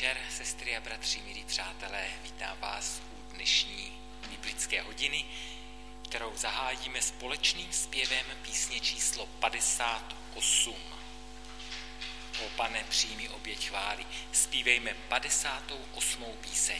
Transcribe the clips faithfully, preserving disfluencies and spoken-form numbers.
večer, sestry a bratři, milí přátelé. Vítám vás u dnešní biblické hodiny, kterou zahájíme společným zpěvem písně číslo padesát osm. O Pane, přijmi oběť chvály. Zpívejme padesátou osmou píseň.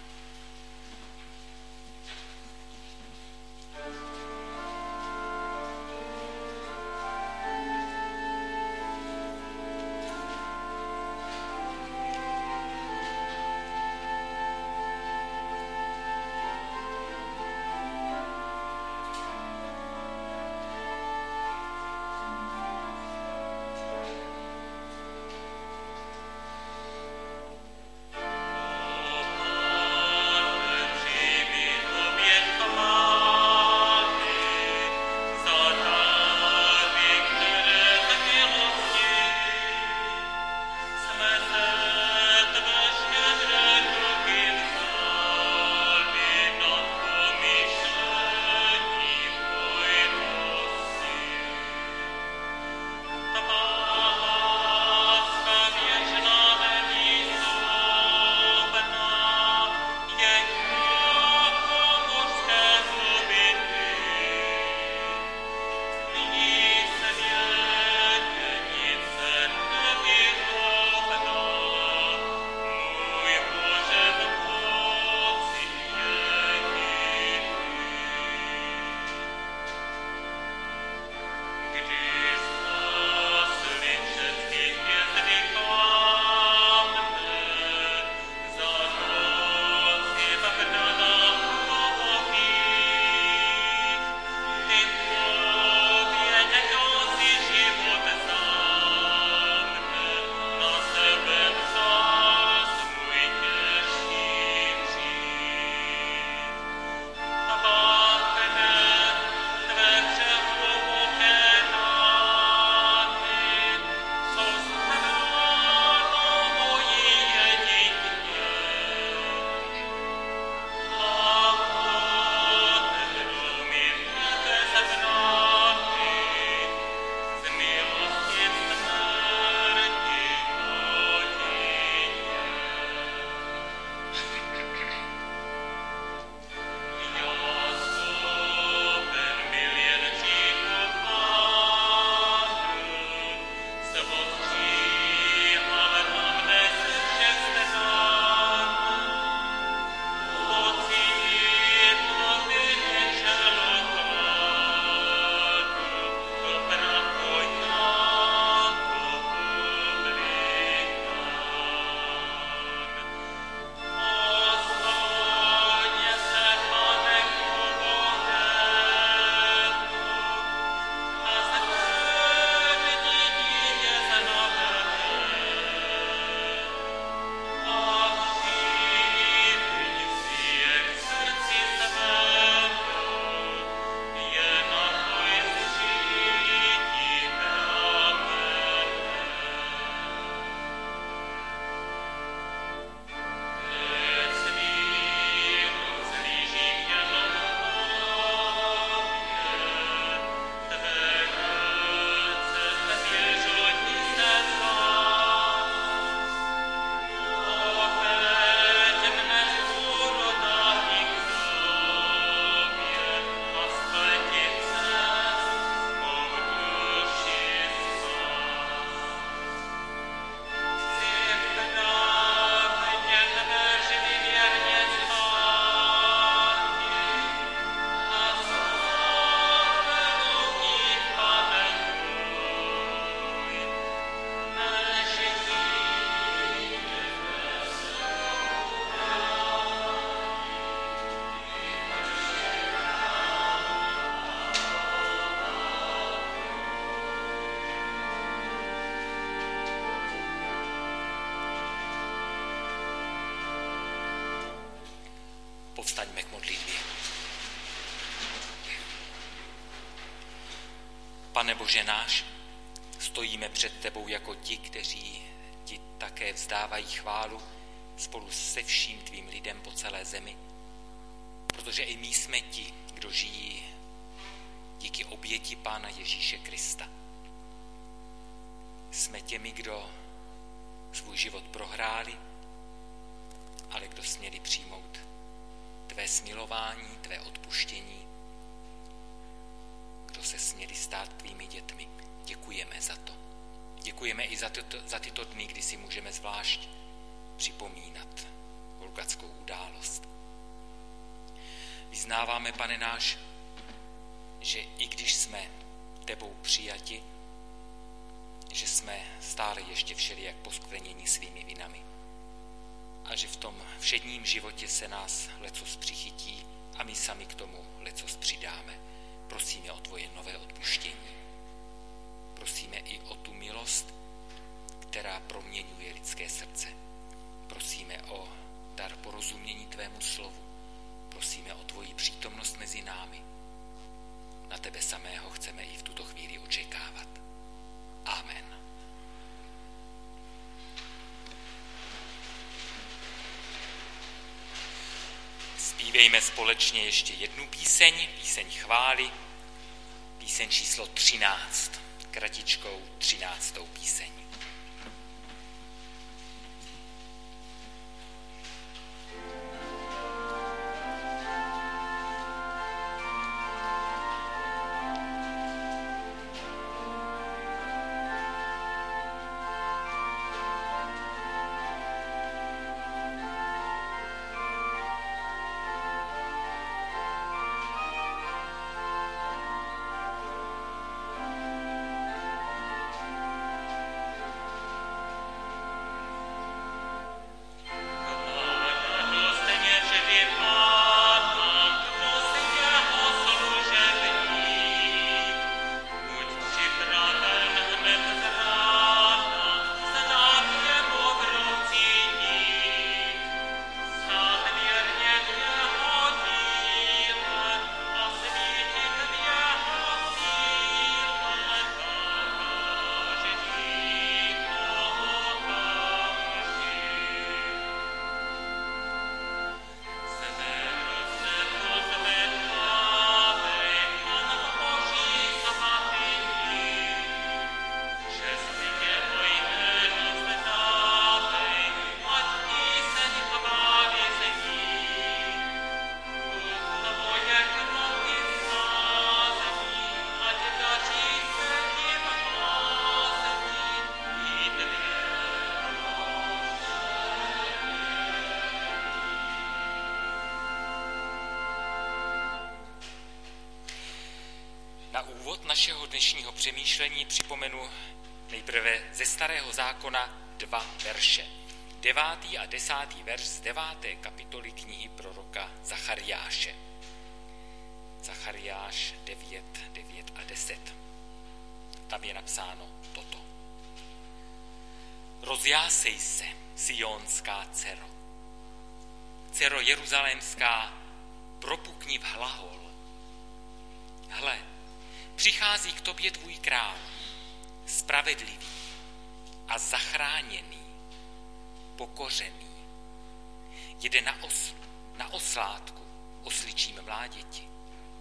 Povstaňme k modlitbě. Pane Bože náš, stojíme před tebou jako ti, kteří ti také vzdávají chválu spolu se vším tvým lidem po celé zemi, protože i my jsme ti, kdo žijí díky oběti Pána Ježíše Krista. Jsme těmi, kdo svůj život prohráli ale kdo směli přijmout tvé smilování, tvé odpuštění, kdo se směli stát tvými dětmi. Děkujeme za to. Děkujeme i za, tyto, za tyto dny, kdy si můžeme zvlášť připomínat golgatskou událost. Vyznáváme, Pane náš, že i když jsme tebou přijati, že jsme stále ještě všelijak poskvrnění svými vinami a že v tom všedním životě se nás lecos přichytí a my sami k tomu lecos přidáme. Prosíme o tvoje nové odpuštění. Prosíme i o tu milost, která proměňuje lidské srdce. Prosíme o dar porozumění tvému slovu. Prosíme o tvoji přítomnost mezi námi. Na tebe samého chceme i v tuto chvíli očekávat. Amen. Zpívejme společně ještě jednu píseň, píseň chvály, píseň číslo třináct, kratičkou třináctou píseň. Našeho dnešního přemýšlení připomenu nejprve ze Starého zákona dva verše. Devátý a desátý verš z deváté kapitoly knihy proroka Zachariáše. Zachariáš devět, devět a deset. Tam je napsáno toto. Rozjásej se, Sionská dcero. Dcero jeruzalémská, propukni v hlahol. Hle, přichází k tobě tvůj král, spravedlivý a zachráněný, pokořený. Jede na oslu, na oslátku, osličím mláděti.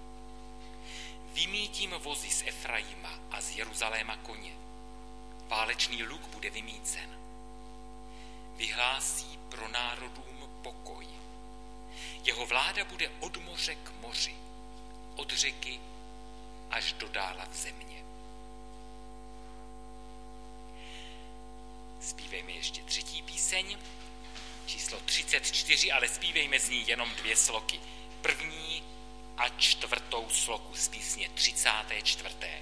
Vymítím vozy z Efraima a z Jeruzaléma koně. Válečný luk bude vymícen. Vyhlásí pro národům pokoj. Jeho vláda bude od moře k moři, od řeky až do dála v země. Zpívejme ještě třetí píseň, číslo třicet čtyři, ale zpívejme z ní jenom dvě sloky. První a čtvrtou sloku z písně třicáté čtvrté.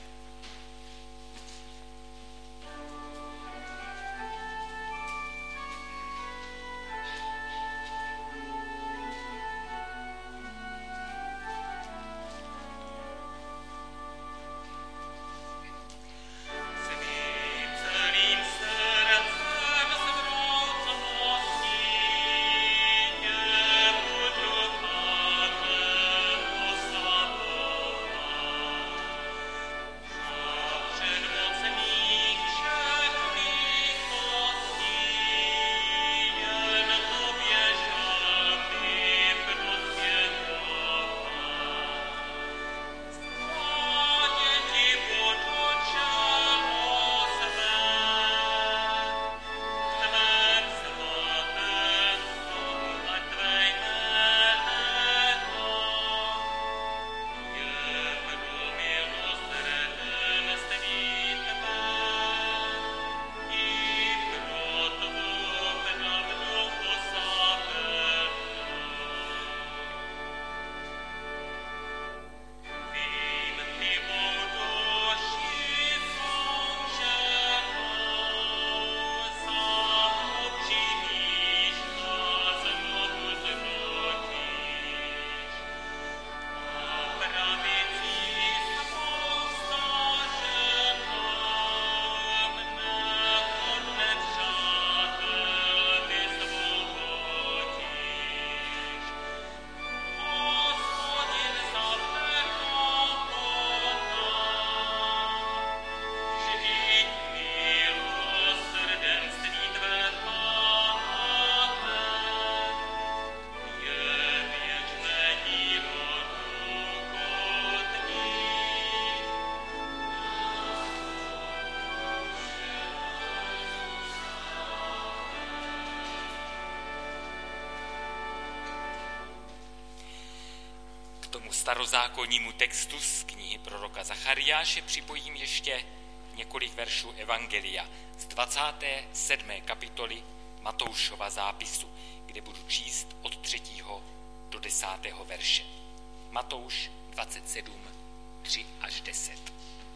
starozákonnímu textu z knihy proroka Zachariáše připojím ještě několik veršů Evangelia z dvacáté sedmé kapitoly Matoušova zápisu, kde budu číst od třetího do desátého verše. Matouš dvacet sedm, tři až deset.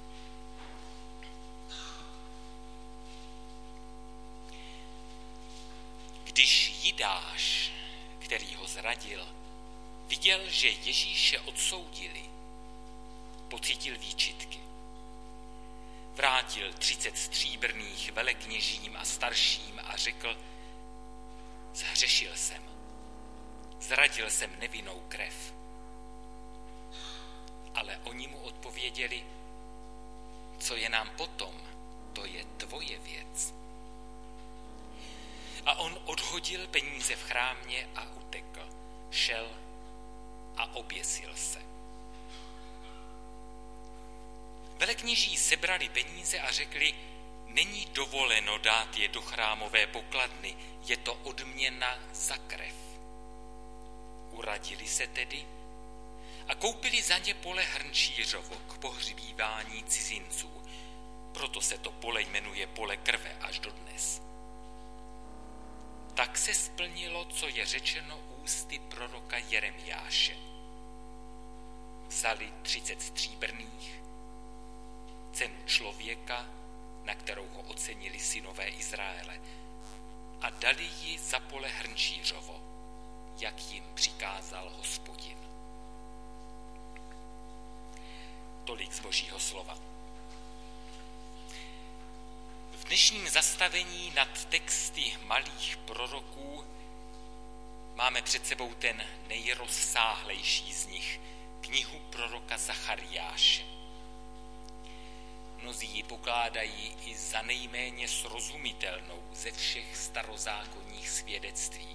Když Jidáš, který ho zradil, viděl, že Ježíše odsoudili, pocítil výčitky. Vrátil třicet stříbrných velekněžím a starším a řekl: zhřešil jsem, zradil jsem nevinnou krev. Ale oni mu odpověděli: co je nám potom, to je tvoje věc. A on odhodil peníze v chrámě a utekl. Šel a oběsil se. Velekněží sebrali peníze a řekli: není dovoleno dát je do chrámové pokladny, je to odměna za krev. Uradili se tedy a koupili za ně pole hrnčířovo k pohřbívání cizinců. Proto se to pole jmenuje pole krve až dodnes. Tak se splnilo, co je řečeno ústy proroka Jeremiáše. Vzali třicet stříbrných, cenu člověka, na kterou ho ocenili synové Izraele, a dali ji za pole hrnčířovo, jak jim přikázal Hospodin. Tolik z Božího slova. V dnešním zastavení nad texty malých proroků máme před sebou ten nejrozsáhlejší z nich, knihu proroka Zachariáše. Mnozí ji pokládají i za nejméně srozumitelnou ze všech starozákonních svědectví.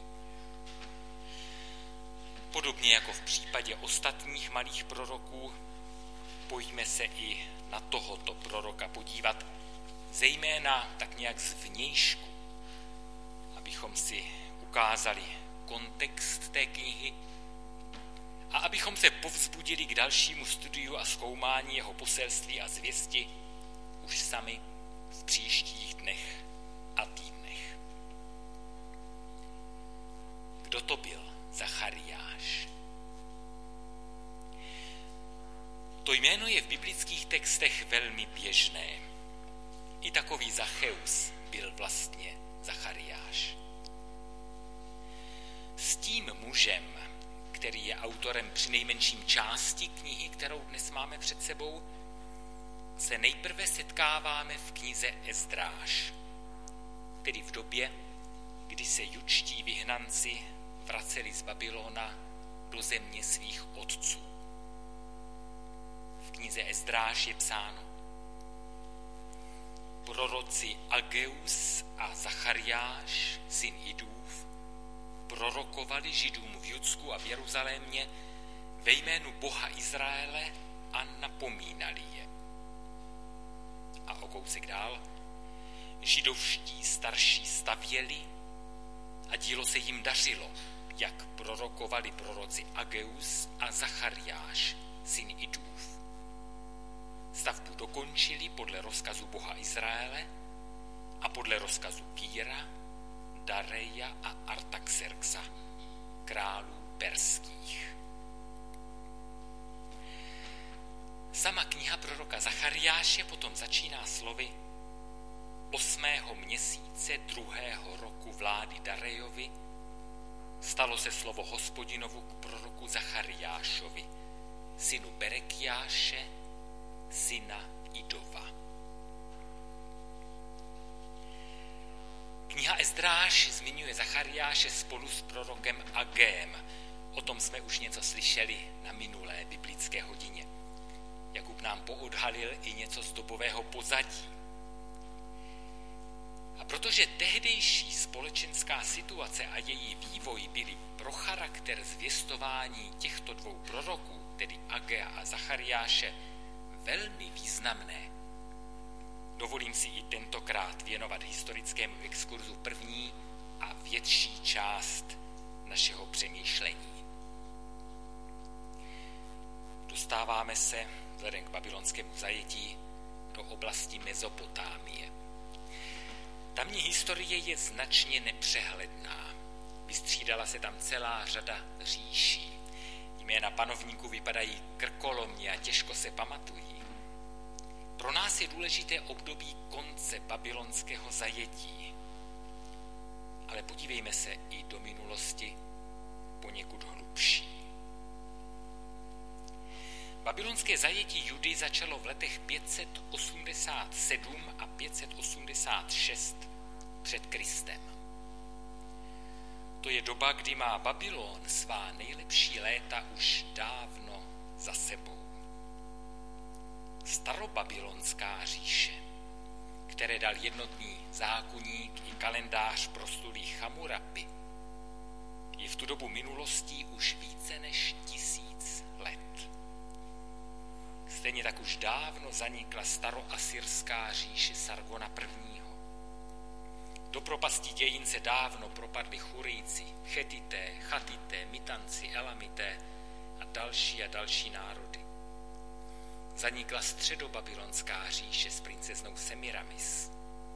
Podobně jako v případě ostatních malých proroků, pojďme se i na tohoto proroka podívat, zejména tak nějak zvnějšku, abychom si ukázali kontext té knihy a abychom se povzbudili k dalšímu studiu a zkoumání jeho poselství a zvěsti už sami v příštích dnech a týdnech. Kdo to byl Zachariáš? To jméno je v biblických textech velmi běžné. I takový Zacheus byl vlastně Zachariáš. S tím mužem, který je autorem přinejmenším části knihy, kterou dnes máme před sebou, se nejprve setkáváme v knize Ezdráš, tedy v době, kdy se judští vyhnanci vraceli z Babylona do země svých otců. V knize Ezdráš je psáno: proroci Ageus a Zachariáš, syn Idův, prorokovali Židům v Judsku a v Jeruzalémě ve jménu Boha Izraele a napomínali je. A o kousek dál: židovští starší stavěli a dílo se jim dařilo, jak prorokovali proroci Ageus a Zachariáš, syn Idův. Stavbu dokončili podle rozkazu Boha Izraele a podle rozkazu Kýra, Dareja a Artaxerxa, králů perských. Sama kniha proroka Zachariáše potom začíná slovy: osmého měsíce druhého roku vlády Darejovi stalo se slovo Hospodinovu k proroku Zachariášovi, synu Berekiáše, syna Idova. Kniha Ezdráš zmiňuje Zachariáše spolu s prorokem Agém. O tom jsme už něco slyšeli na minulé biblické hodině. Jakub nám poodhalil i něco z dobového pozadí. A protože tehdejší společenská situace a její vývoj byly pro charakter zvěstování těchto dvou proroků, tedy Agea a Zachariáše, velmi významné, dovolím si i tentokrát věnovat historickému exkurzu první a větší část našeho přemýšlení. dostáváme se vzhledem k babylonskému zajetí do oblasti Mezopotámie. Tamní historie je značně nepřehledná. Vystřídala se tam celá řada říší. Jména panovníků vypadají krkolomně a těžko se pamatují. Pro nás je důležité období konce babylonského zajetí. Ale podívejme se i do minulosti poněkud hlubší. Babylonské zajetí Judy začalo v letech pět set osmdesát sedm a pět set osmdesát šest před Kristem. To je doba, kdy má Babylon svá nejlepší léta už dávno za sebou. Starobabylonská říše, které dal jednotný zákoník i kalendář proslulý Chamurapy, je v tu dobu minulostí už více než tisíc let. Stejně tak už dávno zanikla staroasyrská říše Sargona I. Do propastí dějin se dávno propadli Churijci, Chetité, Chatité, Mitanci, Elamité a další a další národy. Zanikla středobabylonská říše s princeznou Semiramis.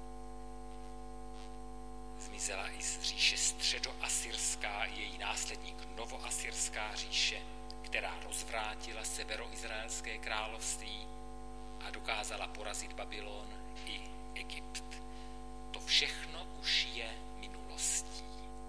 Zmizela i z říše středoasyrská i její následník novoasyrská říše, která rozvrátila severoizraelské království a dokázala porazit Babylon i Egypt. To všechno už je minulostí.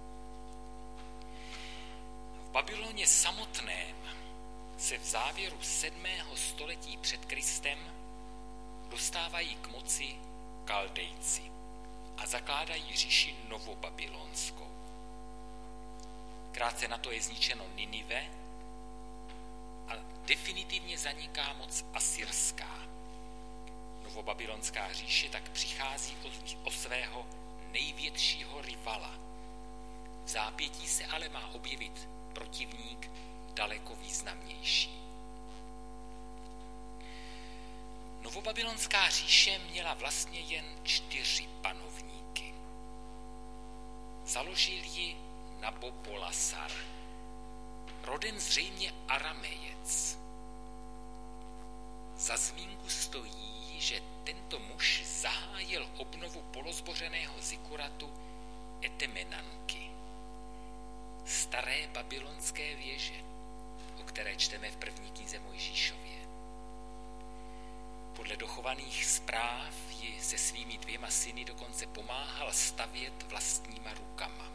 V Babyloně samotném se v závěru sedmého století před Kristem dostávají k moci Kaldejci a zakládají říši novobabylonskou. Krátce na to je zničeno Ninive a definitivně zaniká moc asyrská. Novobabylonská říše tak přichází o, o svého největšího rivala. V zápětí se ale má objevit protivník daleko významnější. Novobabylonská říše měla vlastně jen čtyři panovníky. Založil ji Nabopolasar, roden zřejmě Aramejec. Za zmínku stojí, že tento muž zahájil obnovu polozbořeného zikuratu Etemenanky, staré babylonské věže, o které čteme v první knize Mojžíšově. Podle dochovaných zpráv ji se svými dvěma syny dokonce pomáhal stavět vlastníma rukama.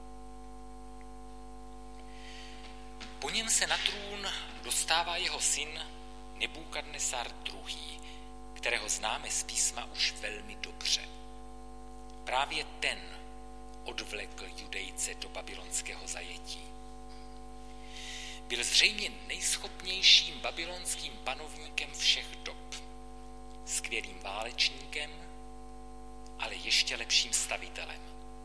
Po něm se na trůn dostává jeho syn Nebukadnesar druhý., kterého známe z písma už velmi dobře. Právě ten odvlekl Judejce do babylonského zajetí. Byl zřejmě nejschopnějším babylonským panovníkem všech dob. Skvělým válečníkem, ale ještě lepším stavitelem.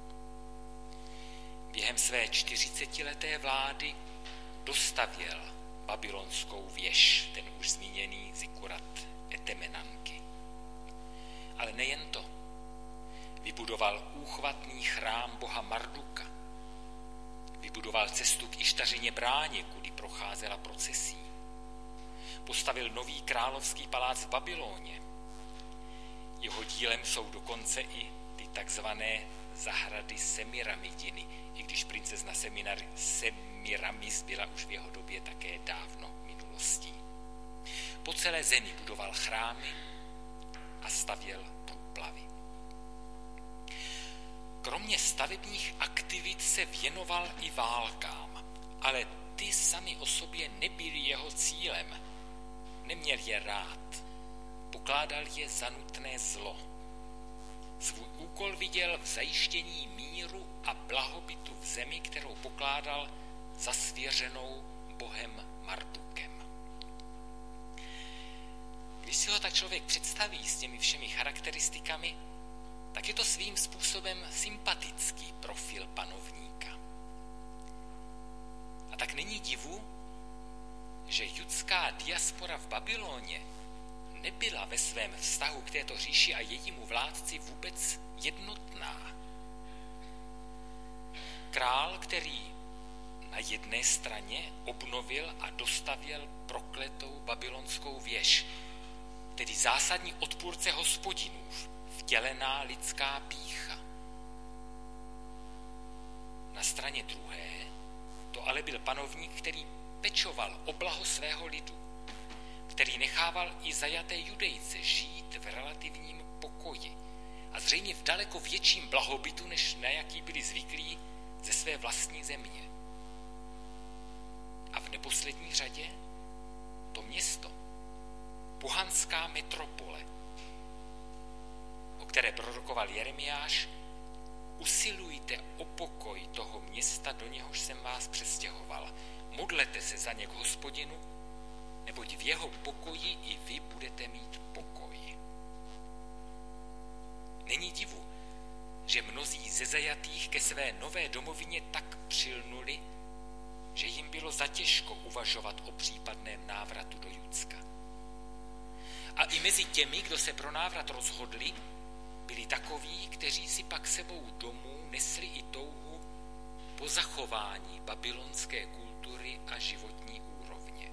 Během své čtyřicetileté vlády dostavěl babylonskou věž, ten už zmíněný zikurat Etemenanky. Ale nejen to. Vybudoval úchvatný chrám boha Marduka. Vybudoval cestu k Ištařině bráně, kudy procházela procesí. Postavil nový královský palác v Babyloně. Jeho dílem jsou dokonce i ty takzvané zahrady Semiramidiny, i když princezna Semiramis byla už v jeho době také dávno minulostí. Po celé zemi budoval chrámy a stavěl průplavy. Kromě stavebních aktivit se věnoval i válkám, ale ty sami o sobě nebyly jeho cílem. Neměl je rád, pokládal je za nutné zlo. Svůj úkol viděl v zajištění míru a blahobytu v zemi, kterou pokládal za svěřenou bohem Mardukem. Když si ho tak člověk představí s těmi všemi charakteristikami, tak je to svým způsobem sympatický profil panovníka. A tak není divu, že judská diaspora v Babyloně nebyla ve svém vztahu k této říši a jejímu vládci vůbec jednotná. Král, který na jedné straně obnovil a dostavěl prokletou babylonskou věž, tedy zásadní odpůrce Hospodinův, vtělená lidská pýcha. Na straně druhé to ale byl panovník, který pečoval o blaho svého lidu, který nechával i zajaté Judejce žít v relativním pokoji a zřejmě v daleko větším blahobytu, než na jaký byli zvyklí ze své vlastní země. A v neposlední řadě to město, pohanská metropole, o které prorokoval Jeremiáš: usilujte o pokoj toho města, do něhož jsem vás přestěhoval. Modlete se za ně k Hospodinu, neboť v jeho pokoji i vy budete mít pokoj. Není divu, že mnozí ze zajatých ke své nové domovině tak přilnuli, že jim bylo zatěžko uvažovat o případném návratu do Judska. A i mezi těmi, kdo se pro návrat rozhodli, byli takoví, kteří si pak sebou domů nesli i touhu po zachování babylonské kultury a životní úrovně.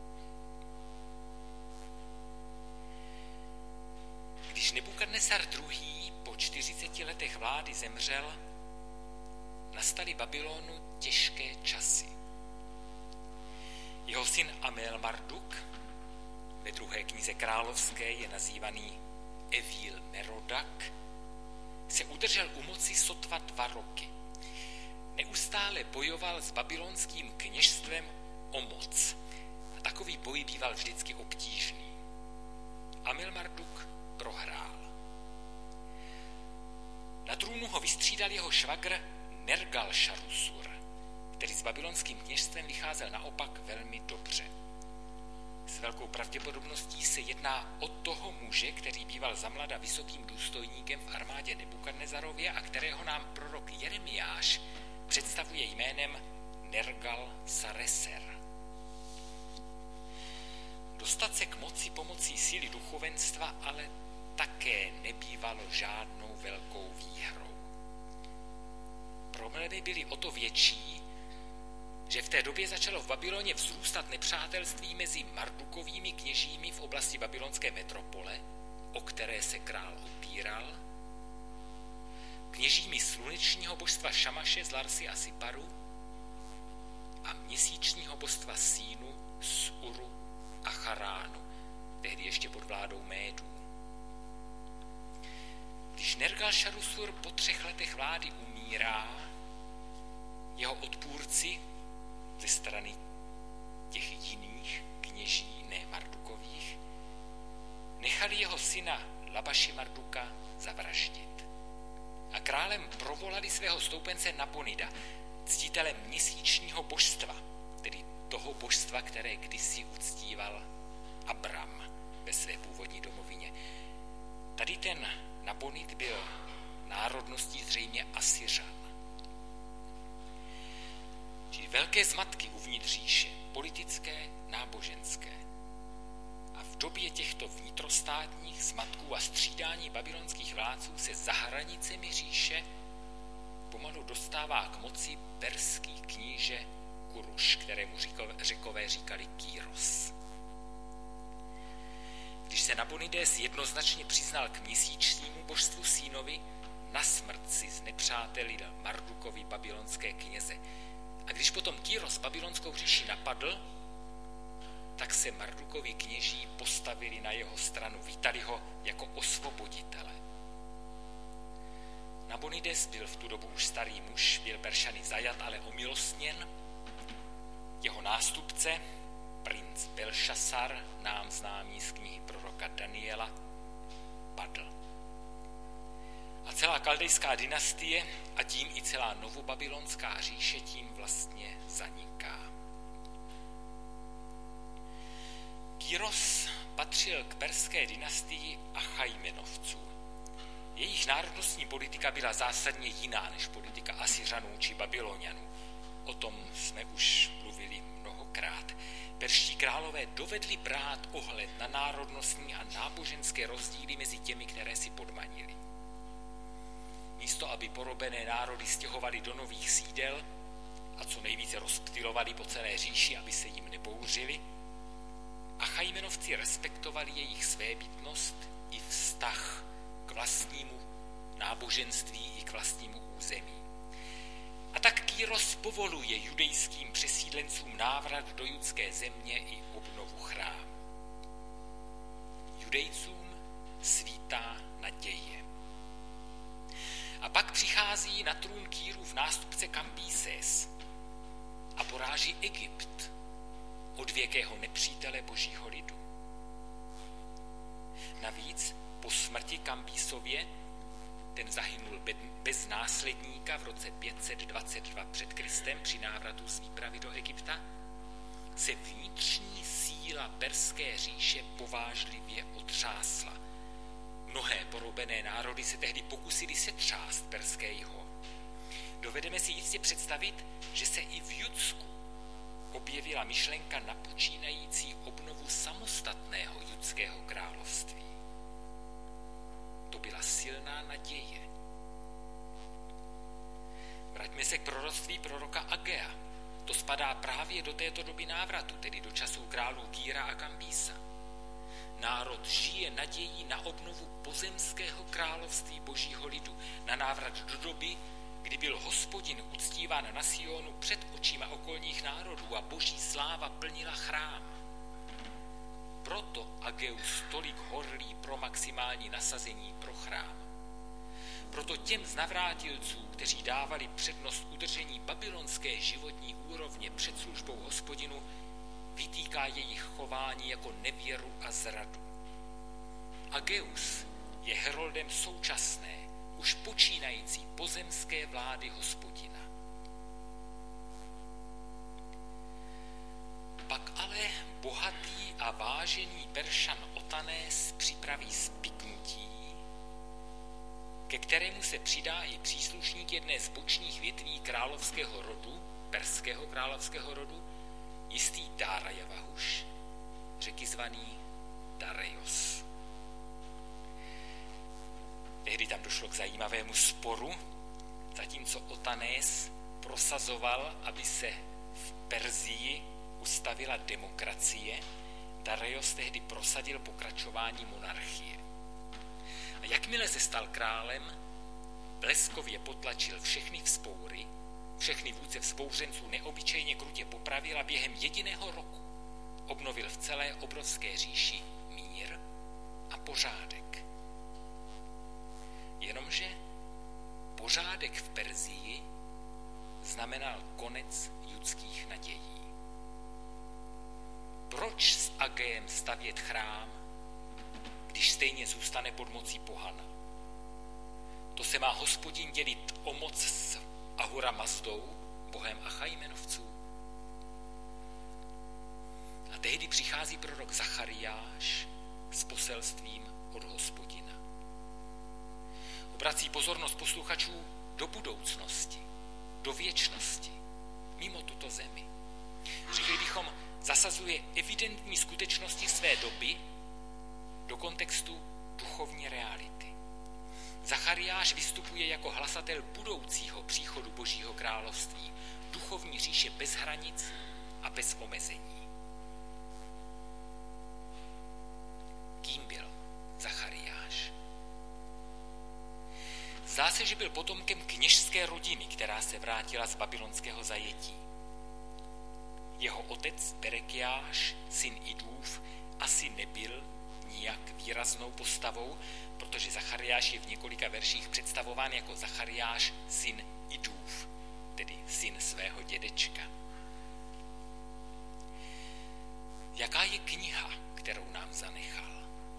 Když Nebukadnesar druhý. po čtyřiceti letech vlády zemřel, nastaly Babylonu těžké časy. Jeho syn Amel Marduk, ve druhé knize královské je nazývaný Evil Merodak, se udržel u moci sotva dva roky. Neustále bojoval s babylonským kněžstvem o moc. A takový boj býval vždycky obtížný. Amel Marduk prohrál. Na trůnu ho vystřídal jeho švagr Nergal-Šarusur, který s babylonským kněžstvem vycházel naopak velmi dobře. S velkou pravděpodobností se jedná o toho muže, který býval zamlada vysokým důstojníkem v armádě Nebukadnezarově a kterého nám prorok Jeremiáš představuje jménem Nergal-Sareser. Dostat se k moci pomocí síly duchovenstva ale také nebývalo žádnou velkou výhrou. Problémy byly o to větší, že v té době začalo v Babyloně vzrůstat nepřátelství mezi Mardukovými kněžími v oblasti babylonské metropole, o které se král opíral, kněžími slunečního božstva Šamaše z Larsy a Siparu a měsíčního božstva Sínu z Uru a Charánu, tehdy ještě pod vládou Médů. Když Nergal-Šarusur po třech letech vlády umírá, jeho odpůrci ze strany těch jiných kněží, ne Mardukových, nechali jeho syna Labaši Marduka zavraždit. A králem provolali svého stoupence Nabonida, ctitele měsíčního božstva, tedy toho božstva, které kdysi uctíval Abram ve své původní domovině. Tady ten Nabonid byl národností zřejmě Asyřan. Čili velké zmatky uvnitř říše, politické, náboženské. A v době těchto vnitrostátních zmatků a střídání babylonských vládců se za hranicemi říše pomalu dostává k moci perský kníže Kuruš, kterému Řekové říkali Kýros. Když se Nabonides jednoznačně přiznal k měsíčnímu božstvu Sínovi, na smrt si znepřátelil Mardukovi babylonské kněze. A když potom Kýros babylonskou říši napadl, tak se Mardukovi kněží postavili na jeho stranu, vítali ho jako osvoboditele. Nabonides byl v tu dobu už starý muž, byl Peršany zajat, ale omilostněn. Jeho nástupce, princ Belšasar, nám známý z knihy proroka Daniela, padl. A celá kaldejská dynastie a tím i celá novobabylonská říše tím vlastně zaniká. Kýros patřil k perské dynastii Achajmenovců. Jejich národnostní politika byla zásadně jiná než politika Asyřanů či Babylonianů. O tom jsme už mluvili mnohokrát. Perští králové dovedli brát ohled na národnostní a náboženské rozdíly mezi těmi, které si podmanili. Místo, aby porobené národy stěhovali do nových sídel, a co nejvíce rozptylovali po celé říši, aby se jim nebouřili. Achajmenovci respektovali jejich svébytnost i vztah k vlastnímu náboženství i k vlastnímu území. A tak Kyros povoluje judejským přesídlencům návrat do judské země i obnovu chrámu. Judejcům svítá naděje. A pak přichází na trůn Kýrův nástupce Kambíses a poráží Egypt, odvěkého nepřítele božího lidu. Navíc po smrti Kambísově, ten zahynul bez následníka v roce pět set dvacet dva před Kristem při návratu z výpravy do Egypta, se vnitřní síla perské říše povážlivě otřásla. Mnohé porobené národy se tehdy pokusili setřást perské jiho. Dovedeme si jistě představit, že se i v Judsku objevila myšlenka na počínající obnovu samostatného judského království. To byla silná naděje. Vraťme se k proroctví proroka Agea. To spadá právě do této doby návratu, tedy do časů králů Kýra a Kambísa. Národ žije nadějí na obnovu pozemského království božího lidu, na návrat do doby, kdy byl Hospodin uctíván na Sionu před očima okolních národů a boží sláva plnila chrám. Proto Ageus tolik horlí pro maximální nasazení pro chrám. Proto těm z navrátilců, kteří dávali přednost udržení babylonské životní úrovně před službou Hospodinu, vytýká jejich chování jako nevěru a zradu. Ageus je heroldem současné, už počínající pozemské vlády Hospodina. Pak ale bohatý a vážený Peršan Otanés připraví spiknutí, ke kterému se přidá i příslušník jedné z bočních větví královského rodu, perského královského rodu, jistý Dárajavahuš, řeky zvaný Darejos. Tehdy tam došlo k zajímavému sporu, zatímco Otanés prosazoval, aby se v Perzii ustavila demokracie, Darejos tehdy prosadil pokračování monarchie. A jakmile se stal králem, bleskově potlačil všechny vzpoury, všechny vůdce vzpouřenců neobyčejně krutě popravil a během jediného roku obnovil v celé obrovské říši mír a pořádek. Jenomže pořádek v Perzii znamenal konec judských nadějí. Proč s Ageem stavět chrám, když stejně zůstane pod mocí pohana? To se má Hospodin dělit o moc s Ahura Mazdou, bohem Achajmenovců. A tehdy přichází prorok Zachariáš s poselstvím od Hospodina. Obrací pozornost posluchačů do budoucnosti, do věčnosti, mimo tuto zemi. Řekli bychom, zasazuje evidentní skutečnosti své doby do kontextu duchovní reality. Zachariáš vystupuje jako hlasatel budoucího příchodu Božího království, duchovní říše bez hranic a bez omezení. Kým byl Zachariáš? Zdá se, že byl potomkem kněžské rodiny, která se vrátila z babylonského zajetí. Jeho otec Berekiáš, syn Idův, asi nebyl nijak výraznou postavou, protože Zachariáš je v několika verších představován jako Zachariáš, syn Idův, tedy syn svého dědečka. Jaká je kniha, kterou nám zanechal?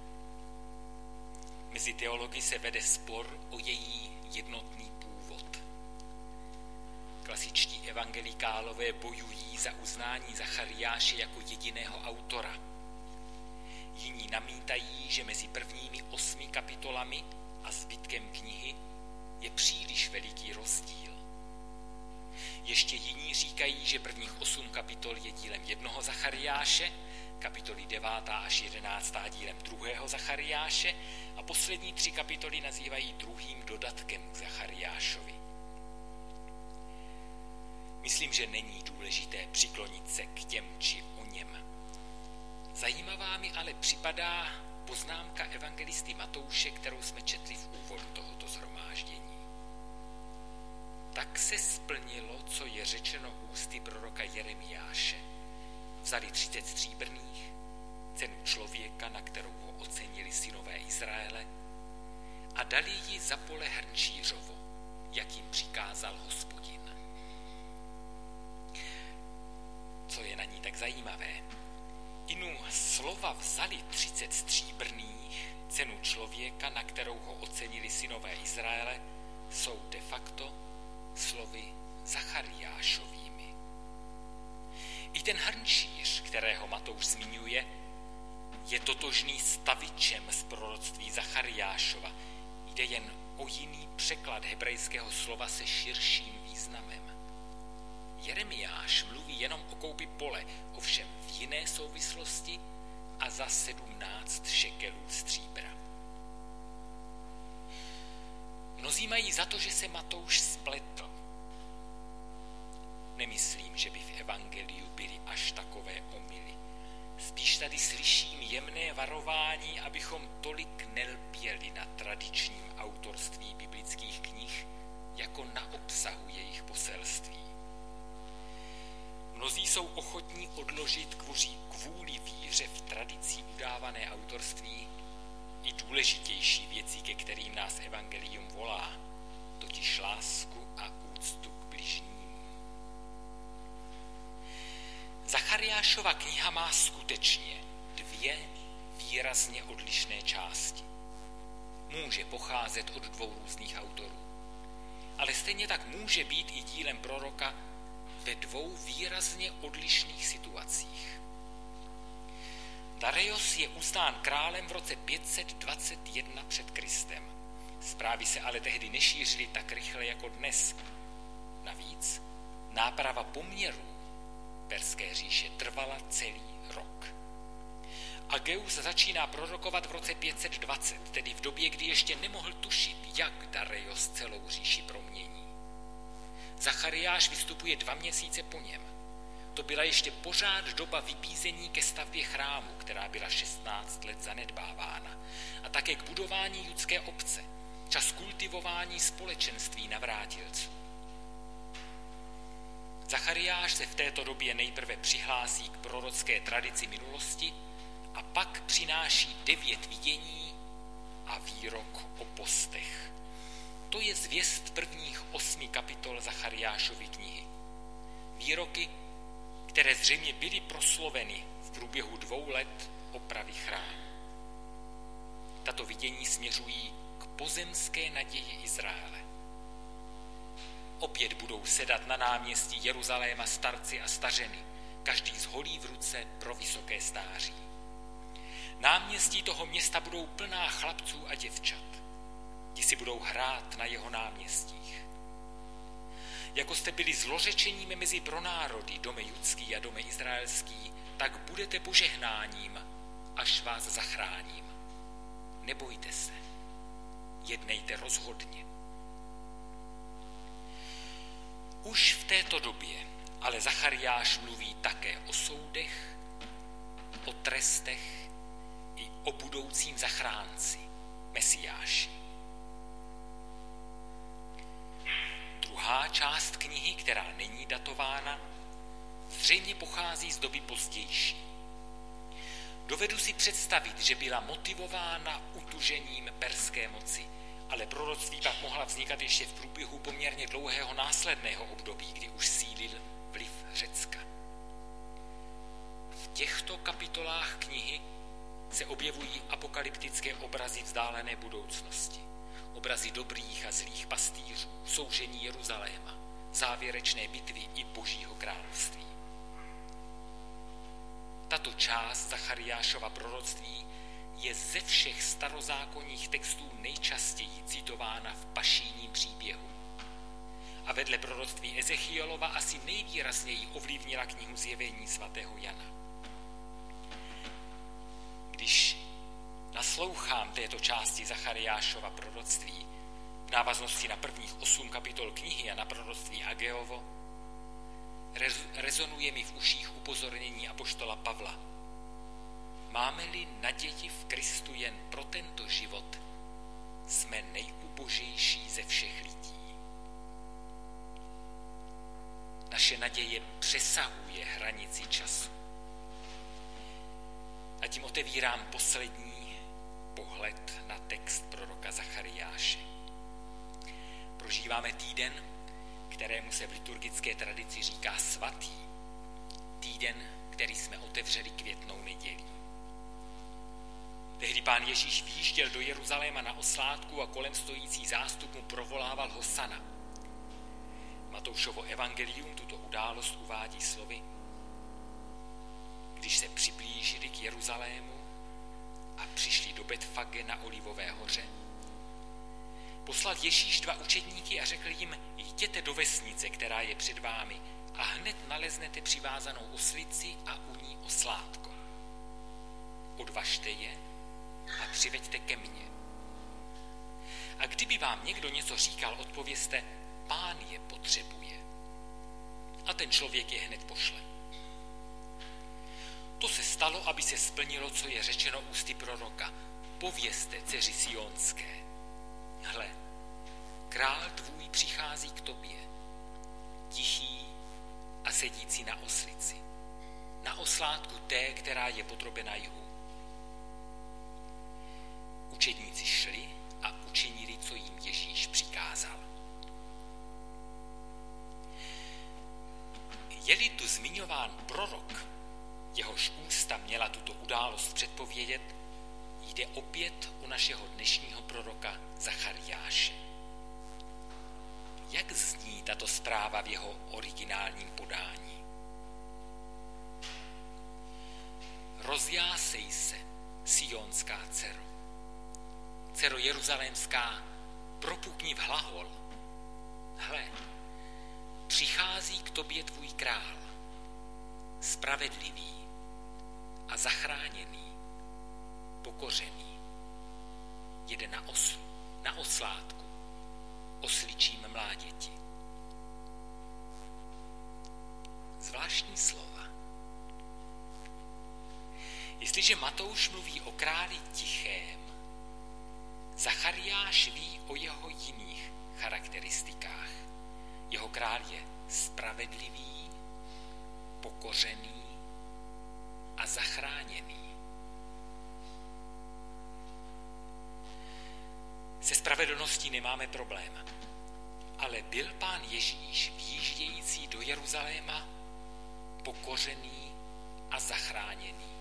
Mezi teology se vede spor o její jednotný původ. Klasičtí evangelikálové bojují za uznání Zachariáše jako jediného autora. Jiní namítají, že mezi prvními osmi kapitolami a zbytkem knihy je příliš veliký rozdíl. Ještě jiní říkají, že prvních osm kapitol je dílem jednoho Zachariáše, kapitoly devátá až jedenáctá dílem druhého Zachariáše a poslední tři kapitoly nazývají druhým dodatkem k Zachariášovi. myslím, že není důležité přiklonit se k těm či o něm. Zajímavá mi ale připadá poznámka evangelisty Matouše, kterou jsme četli v úvodu tohoto shromáždění. Tak se splnilo, co je řečeno ústy proroka Jeremiáše. Vzali třicet stříbrných, cenu člověka, na kterou ho ocenili synové Izraele, a dali ji za pole hrnčířovo, jak jim přikázal Hospodin. Co je na ní tak zajímavé? Inu slova vzali třicet stříbrných, cenu člověka, na kterou ho ocenili synové Izraele, jsou de facto slovy Zachariášovými. I ten hrnčíř, kterého Matouš zmiňuje, je totožný stavičem z proroctví Zachariášova. Jde jen o jiný překlad hebrejského slova se širším významem. Jeremiáš mluví jenom o koupi pole, ovšem v jiné souvislosti a za sedmnáct šekelů stříbra. Mnozí mají za to, že se Matouš spletl. Nemyslím, že by v evangeliu byly až takové omyly. Spíš tady slyším jemné varování, abychom tolik nelpěli na tradičním autorství biblických knih, jako na obsahu jejich poselství. Mnozí jsou ochotní odložit kvůli víře v tradicí udávané autorství i důležitější věci, ke kterým nás evangelium volá, totiž lásku a úctu k bližnímu. Zachariášova kniha má skutečně dvě výrazně odlišné části. Může pocházet od dvou různých autorů, ale stejně tak může být i dílem proroka ve dvou výrazně odlišných situacích. Darejos je uznán králem v roce pět set dvacet jedna před Kristem. Zprávy se ale tehdy nešířily tak rychle jako dnes. Navíc náprava poměrů Perské říše trvala celý rok. Ageus začíná prorokovat v roce pět set dvacet, tedy v době, kdy ještě nemohl tušit, jak Darejos celou říši promění. Zachariáš vystupuje dva měsíce po něm. To byla ještě pořád doba vybízení ke stavbě chrámu, která byla šestnáct let zanedbávána, a také k budování judské obce, čas kultivování společenství navrátilců. Zachariáš se v této době nejprve přihlásí k prorocké tradici minulosti a pak přináší devět vidění a výrok o postech. To je zvěst prvních osmi kapitol Zachariášovy knihy. Výroky, které zřejmě byly prosloveny v průběhu dvou let opravy chrámu. Tato vidění směřují k pozemské naději Izraele. Opět budou sedat na náměstí Jeruzaléma starci a stařeny, každý s holí v ruce pro vysoké stáří. Náměstí toho města budou plná chlapců a děvčat. Ti si budou hrát na jeho náměstích. Jako jste byli zlořečením mezi pronárody, dome judský a dome izraelský, tak budete požehnáním, až vás zachráním. Nebojte se, jednejte rozhodně. Už v této době ale Zachariáš mluví také o soudech, o trestech i o budoucím zachránci, Mesiáši. Druhá část knihy, která není datována, zřejmě pochází z doby pozdější. Dovedu si představit, že byla motivována utužením perské moci, ale proroctví pak mohla vznikat ještě v průběhu poměrně dlouhého následného období, kdy už sílil vliv Řecka. V těchto kapitolách knihy se objevují apokalyptické obrazy vzdálené budoucnosti, obrazy dobrých a zlých pastýřů, soužení Jeruzaléma, závěrečné bitvy i Božího království. Tato část Zachariášova proroctví je ze všech starozákonních textů nejčastěji citována v pašijním příběhu. A vedle proroctví Ezechielova asi nejvýrazněji ovlivnila knihu Zjevení svatého Jana. Když naslouchám této části Zachariášova proroctví v návaznosti na prvních osm kapitol knihy a na proroctví Ageovo, rezonuje mi v uších upozornění apoštola Pavla. Máme-li naději v Kristu jen pro tento život, jsme nejubožejší ze všech lidí. Naše naděje přesahuje hranici času. A tím otevírám poslední pohled na text proroka Zachariáše. Prožíváme týden, kterému se v liturgické tradici říká svatý. Týden, který jsme otevřeli květnou nedělí. Tehdy pán Ježíš výjížděl do Jeruzaléma na oslátku a kolem stojící zástup mu provolával hosana. Matoušovo evangelium tuto událost uvádí slovy: Když se přiblížili k Jeruzalému a přišli do Betfage na Olivové hoře, poslal Ježíš dva učedníky a řekl jim: Jděte do vesnice, která je před vámi, a hned naleznete přivázanou oslici a u ní oslátko. Odvažte je a přiveďte ke mně. A kdyby vám někdo něco říkal, odpovězte: Pán je potřebuje. A ten člověk je hned pošle. To se stalo, aby se splnilo, co je řečeno ústy proroka. Povězte dceři Sionské: Hle, král tvůj přichází k tobě, tichý a sedící na oslici, na oslátku té, která je podrobena jhu. Učedníci šli a učinili, co jim Ježíš přikázal. Je-li tu zmiňován prorok, jehož ústa měla tuto událost předpovědět, jde opět o našeho dnešního proroka Zachariáše. Jak zní tato zpráva v jeho originálním podání? Rozjásej se, sionská dcero. Dcero jeruzalémská, propukni v hlahol. Hle, přichází k tobě tvůj král, spravedlivý a zachráněný, pokořený. Jede na oslu, na oslátku, osličím mláděti. Zvláštní slova. Jestliže Matouš mluví o králi tichém, Zachariáš ví o jeho jiných charakteristikách. Jeho král je spravedlivý, pokořený a zachráněný. Se spravedlností nemáme problém, ale byl pán Ježíš výjíždějící do Jeruzaléma pokořený a zachráněný.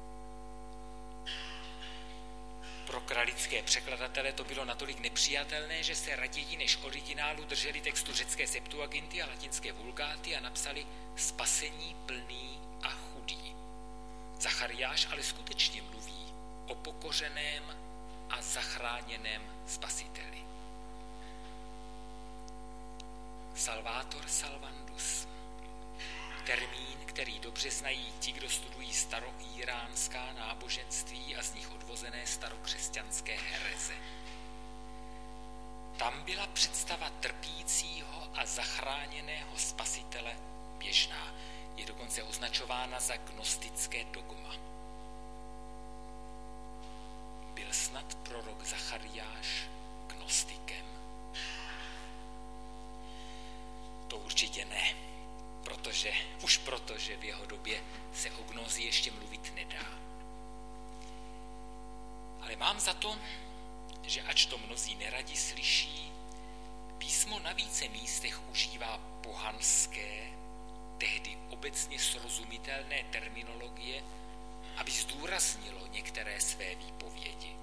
Pro kralické překladatele to bylo natolik nepřijatelné, že se raději než originálu drželi textu řecké Septuaginty a latinské Vulgáty a napsali spasení plný a chudý. Zachariáš ale skutečně mluví o pokořeném a zachráněném spasiteli. Salvator salvandus. Termín, který dobře znají ti, kdo studují staroíránská náboženství a z nich odvozené starokřesťanské hereze. Tam byla představa trpícího a zachráněného spasitele běžná. Je dokonce označována za gnostické dogma. Byl snad prorok Zachariáš gnostikem? To určitě ne, protože, už proto, že v jeho době se o gnozi ještě mluvit nedá. Ale mám za to, že ač to mnozí neradi slyší, písmo na více místech užívá pohanské, tehdy obecně srozumitelné terminologie, aby zdůraznilo některé své výpovědi.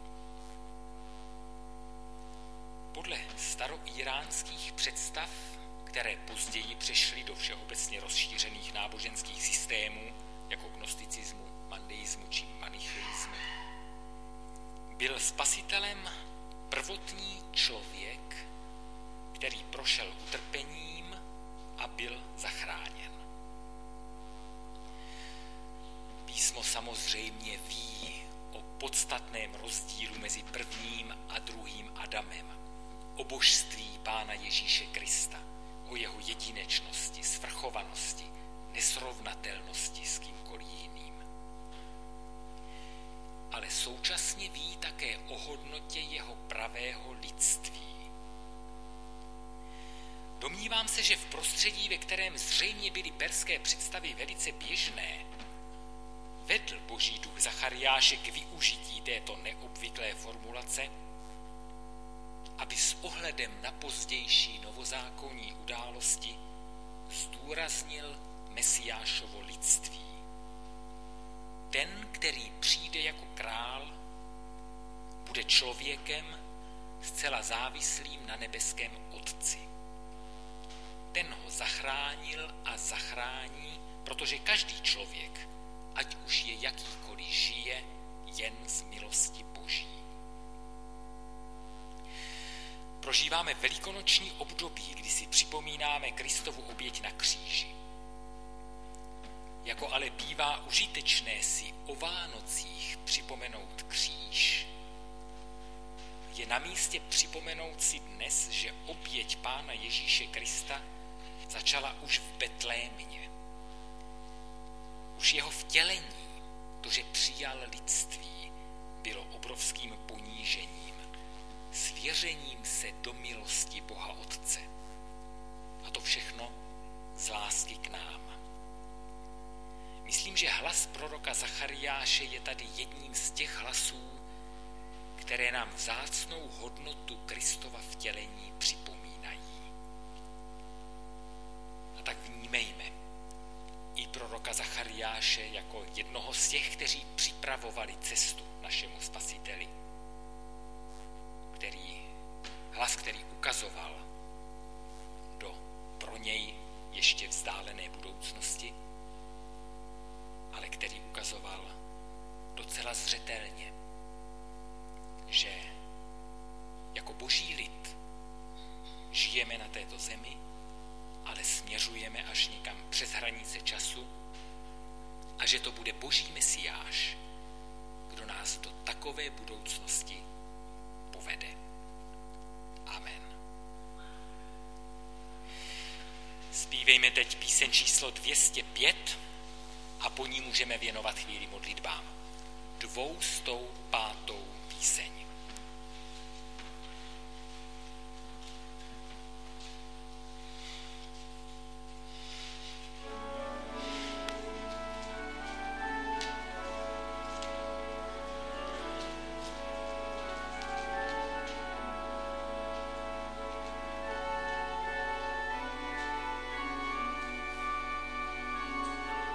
Podle staroíránských představ, které později přešly do všeobecně rozšířených náboženských systémů, jako gnosticismu, mandeismu či manicheismu, byl spasitelem prvotní člověk, který prošel utrpením a byl zachráněn. Písmo samozřejmě ví o podstatném rozdílu mezi prvním a druhým Adamem, o božství Pána Ježíše Krista, o jeho jedinečnosti, svrchovanosti, nesrovnatelnosti s kýmkoliv jiným. Ale současně ví také o hodnotě jeho pravého lidství. Domnívám se, že v prostředí, ve kterém zřejmě byly perské představy velice běžné, vedl Boží duch Zachariáše k využití této neobvyklé formulace, aby s ohledem na pozdější novozákonní události zdůraznil Mesiášovo lidství. Ten, který přijde jako král, bude člověkem zcela závislým na nebeském Otci. Ten ho zachránil a zachrání, protože každý člověk, ať už je jakýkoliv, žije jen z milosti Boží. Prožíváme velikonoční období, kdy si připomínáme Kristovu oběť na kříži. Jako ale bývá užitečné si o Vánocích připomenout kříž, je na místě připomenout si dnes, že oběť Pána Ježíše Krista začala už v Betlémě. Už jeho vtělení, to, že přijal lidství, bylo obrovským ponížením, svěřením se do milosti Boha Otce. A to všechno z lásky k nám. Myslím, že hlas proroka Zachariáše je tady jedním z těch hlasů, které nám vzácnou hodnotu Kristova vtělení připomínají. A tak vnímejme i proroka Zachariáše jako jednoho z těch, kteří připravovali cestu našemu Spasiteli. Který, hlas, který ukazoval do pro něj ještě vzdálené budoucnosti, ale který ukazoval docela zřetelně, že jako Boží lid žijeme na této zemi, ale směřujeme až někam přes hranice času a že to bude Boží Mesiáš, kdo nás do takové budoucnosti povede. Amen. Zpívejme teď píseň číslo dvě stě pět a po ní můžeme věnovat chvíli modlitbám. Dvoustou pátou píseň.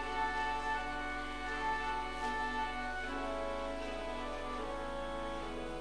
Thank you.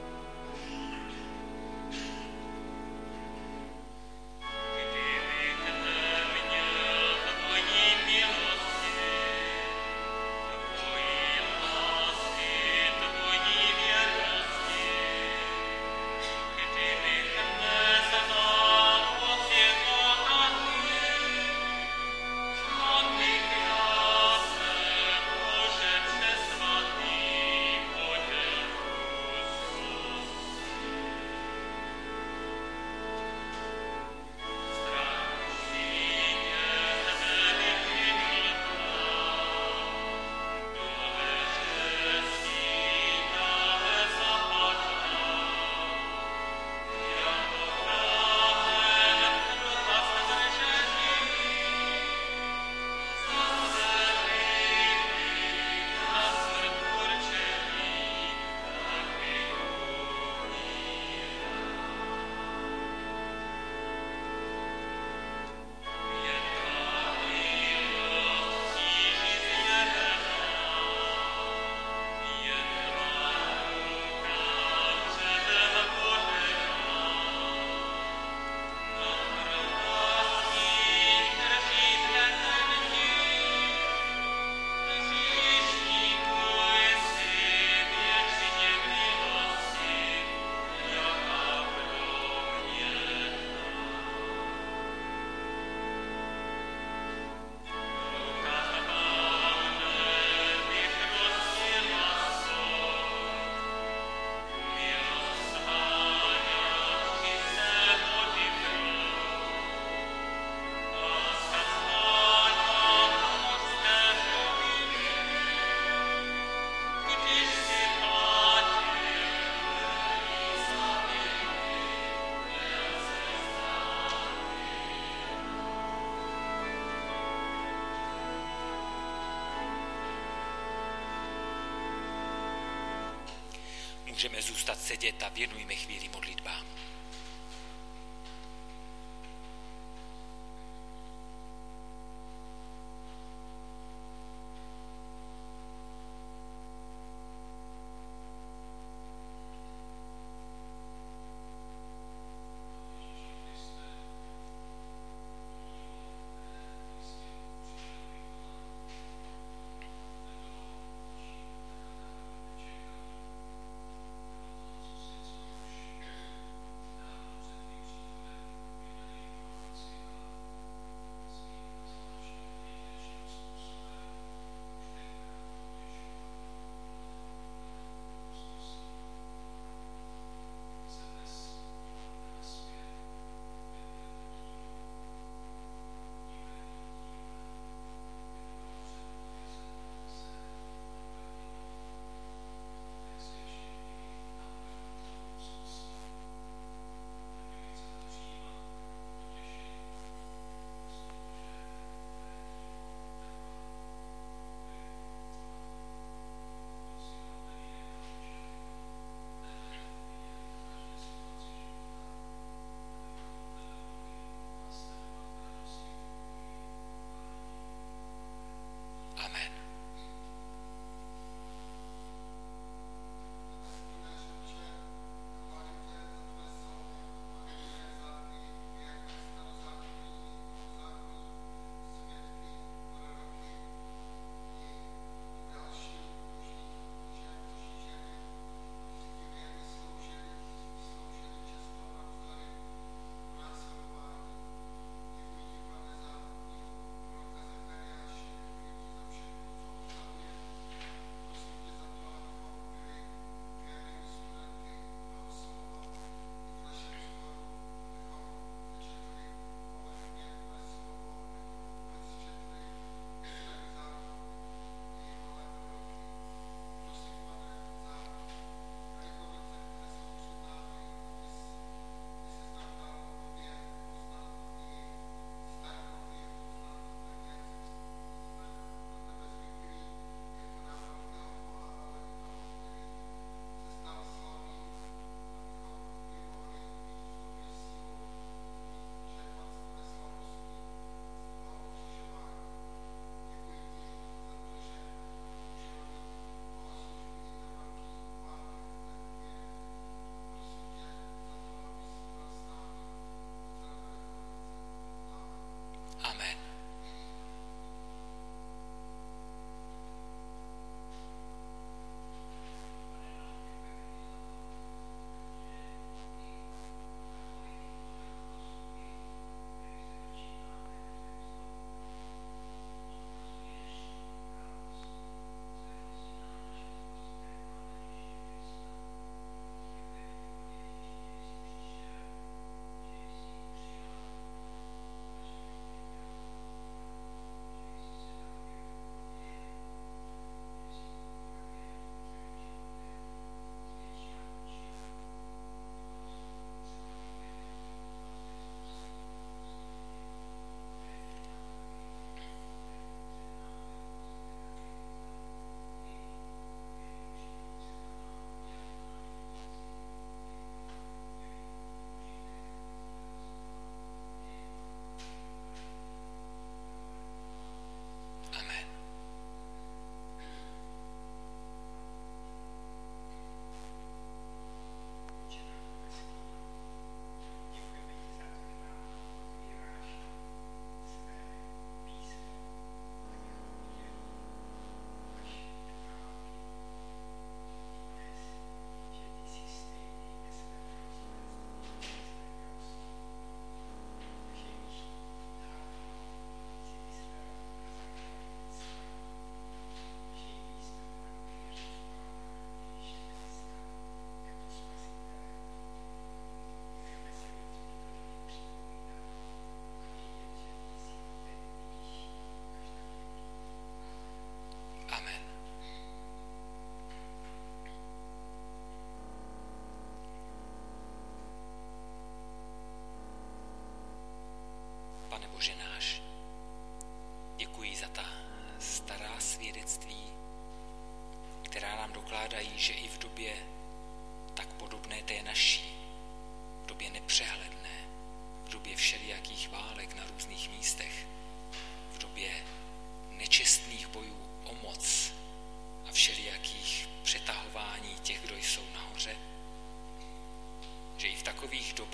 můžeme zůstat sedět a věnujme chvíli modlitbám.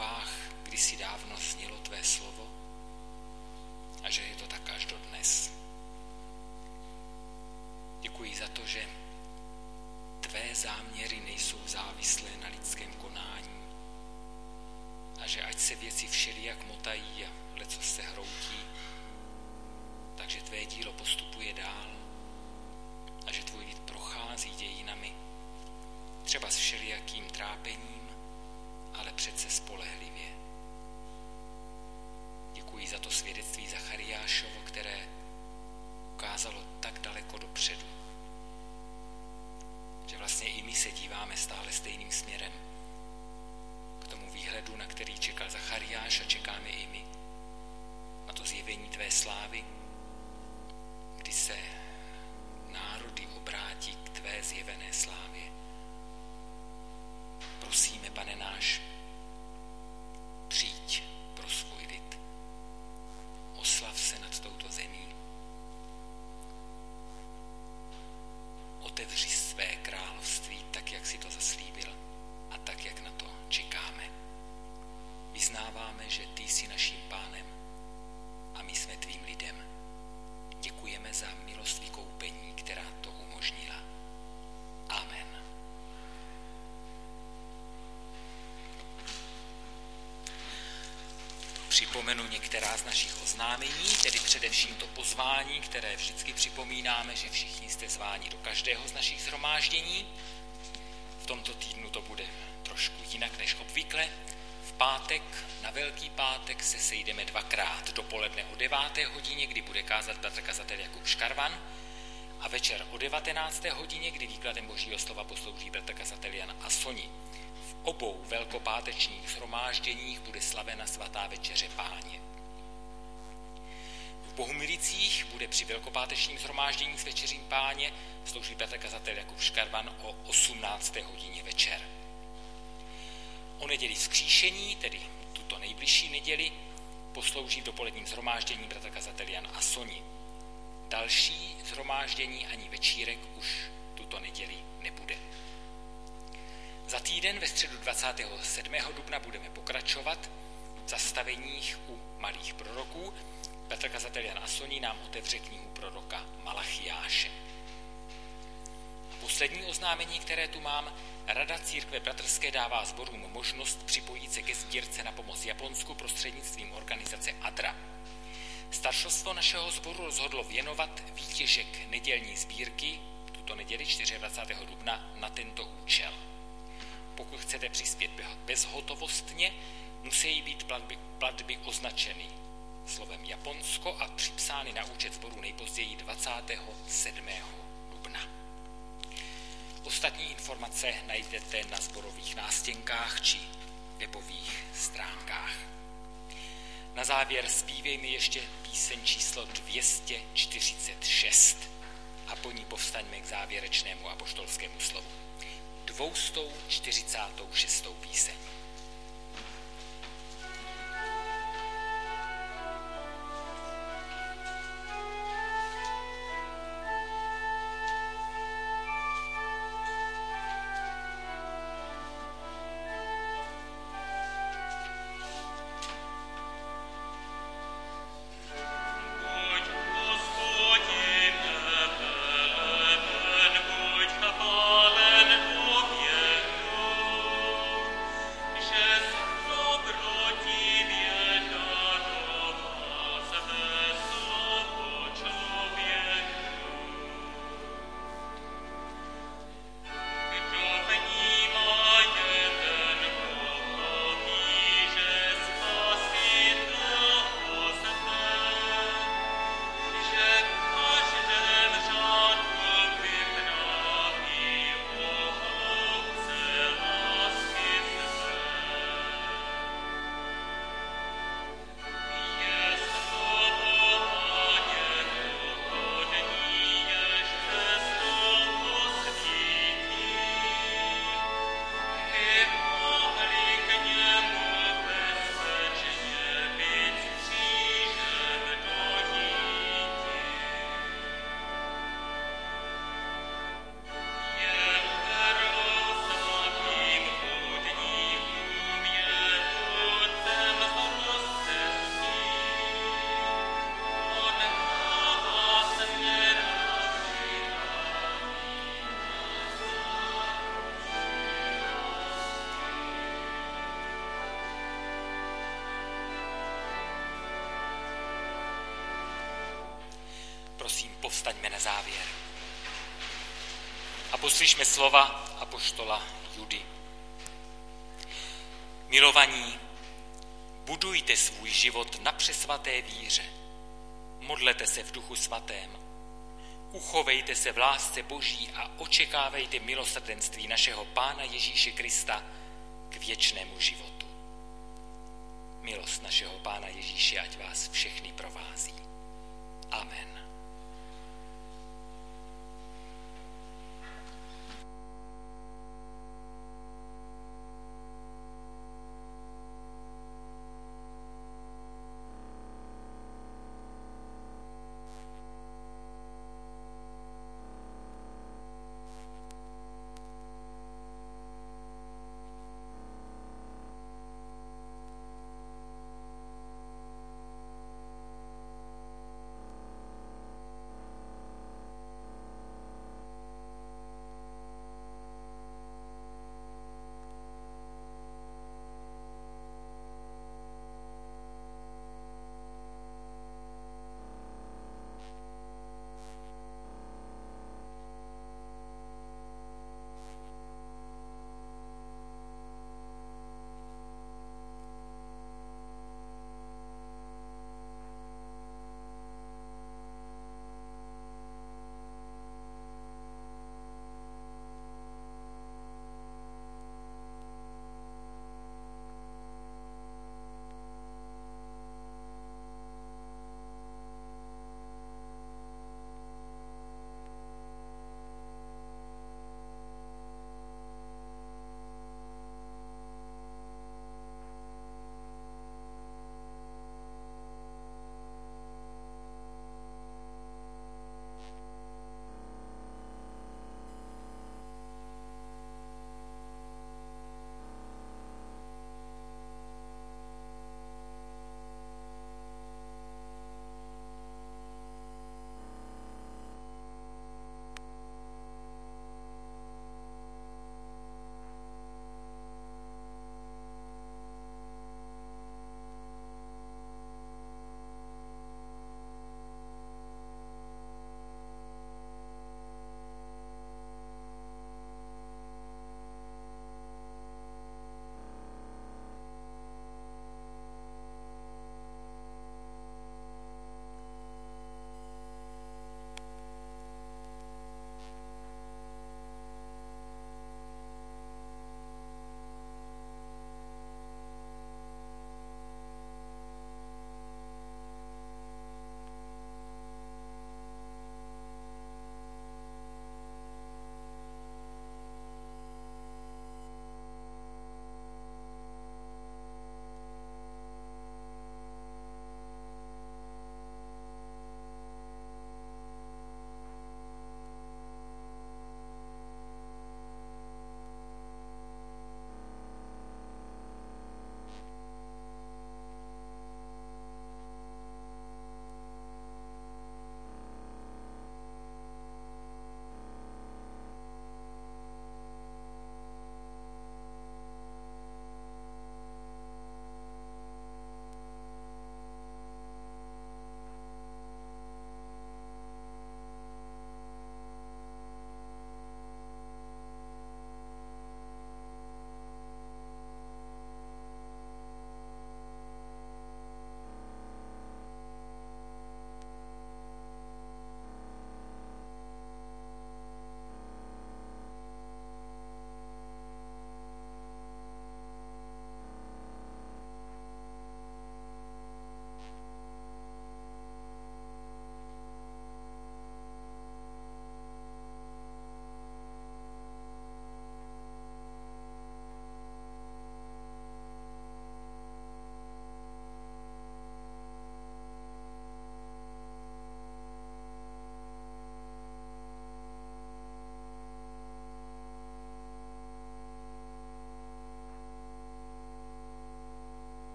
trubách kdysi dávno znělo tvé slovo a že je to tak až dodnes. Děkuji za to, že tvé záměry nejsou závislé na lidském konání a že ať se věci všelijak motají a leco se hroutí, takže tvé dílo postupuje dál a že tvůj lid prochází dějinami, třeba s všelijakým trápením, ale přece spolehlivě. Děkuji za to svědectví Zachariášovo, které ukázalo tak daleko dopředu, že vlastně i my se díváme stále stejným směrem k tomu výhledu, na který čekal Zachariáš, a čekáme i my na to zjevení tvé slávy, kdy se národy obrátí k tvé zjevené slávě. Prosíme, Pane náš, přijď pro svůj lid. Oslav se nad touto zemí. Otevři své království tak, jak si to zaslíbil a tak, jak na to čekáme. Vyznáváme, že ty jsi naším pánem a my jsme tvým lidem. Děkujeme za milost vykoupení, která to umožnila. Amen. Připomenu některá z našich oznámení, tedy především to pozvání, které vždycky připomínáme, že všichni jste zváni do každého z našich shromáždění. V tomto týdnu to bude trošku jinak než obvykle. V pátek, na Velký pátek, se sejdeme dvakrát. Dopoledne o deváté hodině, kdy bude kázat bratr kazatel Jakub Škarvan, a večer o devatenácté hodině, kdy výkladem Božího slova poslouží bratr kazatel Jan Asoni. V obou velkopátečních shromážděních bude slavena svatá večeře Páně. V Bohumilicích bude při velkopátečním shromáždění s večeřím Páně sloužit bratr kazatel Jakub Škarvan o osmnácté hodině večer. O neděli vzkříšení, tedy tuto nejbližší neděli, poslouží v dopoledním shromáždění bratr kazatel Jan Asoni. Další shromáždění ani večírek už tuto neděli nebude. Za týden ve středu dvacátého sedmého dubna budeme pokračovat v zastaveních u malých proroků. Bratr kazatel Jan Asoni nám otevře knihu proroka Malachiáše. A poslední oznámení, které tu mám: Rada církve bratrské dává sborům možnost připojit se ke sbírce na pomoc Japonsku prostřednictvím organizace A D R A. Staršostvo našeho sboru rozhodlo věnovat výtěžek nedělní sbírky tuto neděli dvacátého čtvrtého dubna na tento účel. Pokud chcete přispět bezhotovostně, musí být platby, platby označeny slovem Japonsko a připsány na účet sboru nejpozději dvacátého sedmého dubna. Ostatní informace najdete na sborových nástěnkách či webových stránkách. Na závěr zpívejme ještě píseň číslo dvě stě čtyřicet šest a po ní povstaňme k závěrečnému apoštolskému slovu. dvě stě čtyřicet šest píseň. prosím, povstaňme na závěr. A poslyšme slova apoštola Judy. Milovaní, budujte svůj život na přesvaté víře. Modlete se v Duchu svatém. Uchovejte se v lásce Boží a očekávejte milosrdenství našeho Pána Ježíše Krista k věčnému životu. Milost našeho Pána Ježíše ať vás všechny provází. Amen.